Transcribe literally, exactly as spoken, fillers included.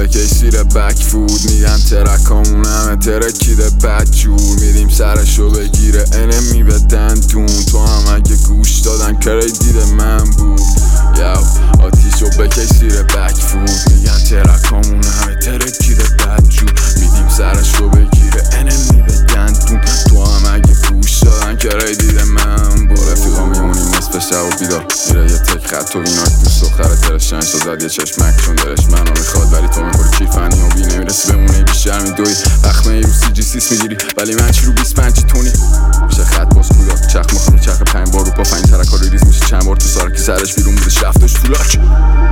بکش زیر بک فود. میگن ترکامون همه ترکیده بدجور، میدیم سرشو بگیره انمی به دندون. تو هم اگه گوش دادن کری دیده من بود. یو آتیشو بکش زیر بک فود. میگن ترکامون همه ترکیده بدجور، میدیم سرشو بگیره انمی به دندون. تو هم اگه گوش دادن کری دیده من بود. رفیقا میمونیم نصف شب و بیدار، میره یه تک خط و ایناک دوست دختر ترشن شد یه چشمک چون دلش منو میخواد، ولی تو میخوری کیفنی و بی نمیرسی بمونه بیشتر میدوی. اخمه ای رو سی جی سیس میگیری ولی من چی رو بیست پنج تونی. میشه خط باز کودک چخ مخ میچرخه پنج بار رو پا، پنج ترک ها ریز میشه چند بار تو سارکی سرش بیرون بوده شفتش تو لاک.